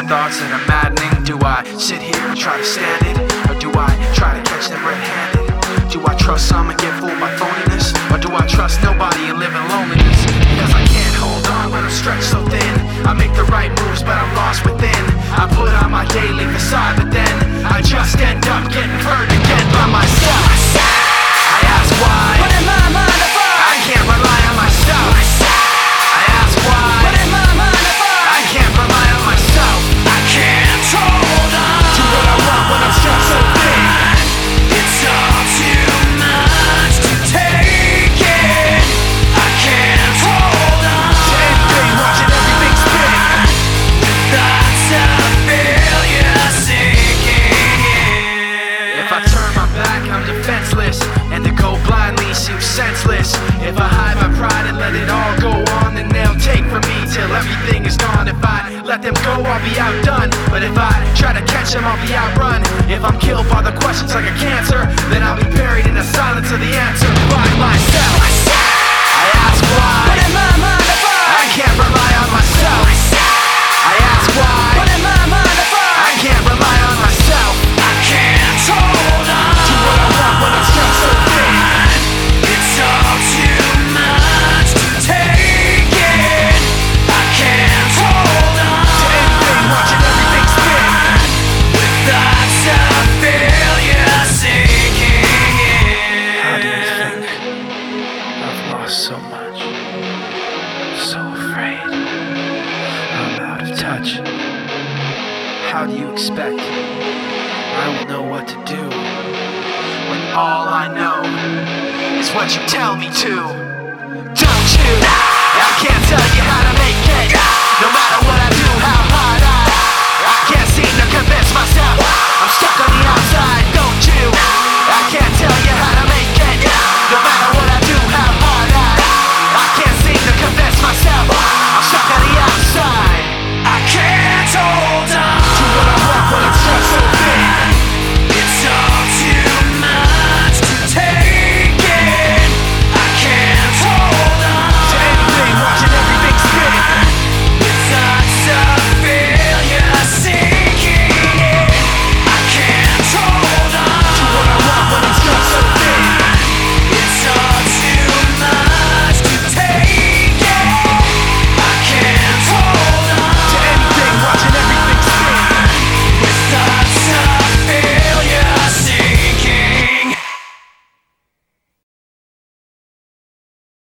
thoughts that are maddening. Do I sit here and try to stand it? Or do I try to catch them red-handed? Do I trust some and get fooled by phoniness? Or do I trust nobody and live in loneliness? Because I can't hold on when I'm stretched so thin. I make the right moves but I'm lost within. I put on my daily facade but then I just end up getting hurt again by myself. I ask why, but in my mind I can't rely on myself. I ask why, but in my mind I can't rely on myself. I can't hold on Do what I want when I'm stretched so thin. It's all too much to take it. I can't hold on To anything, watching everything spin. Thoughts of failure sinking in. If I turn my back, I'm defenseless, and to go blindly seems senseless. If I hide my pride and let it all go on, then they'll take from me till everything is gone. If I let them go, I'll be outdone. But if I try to catch them, I'll be outrun. If I'm killed by the questions like a cancer, then I'll be buried in the silence of the answer by myself. I ask why, But in my mind I can't rely on myself. I ask why, But in my mind I can't rely on myself. I can't hold on Do what I want when I'm stretched so thin. It's all too much to take it. I can't hold on To anything, watching everything spin. with thoughts of failure sinking in. How do you think I've lost so much? So afraid I'm out of touch. How do you expect I will know what to do when all I know is what you tell me to? Don't you? I can't tell